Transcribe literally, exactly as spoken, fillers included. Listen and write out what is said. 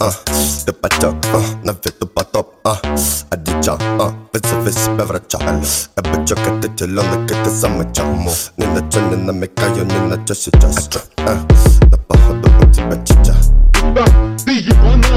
uh, ты потек, uh, на виду потоп, uh, одичал, uh, вызови себя врача. Я бычок, это теленок, это замычал. Ни на чё не намекаю, ни на чё сейчас. uh, На походу у тебя чича. Ты ебаная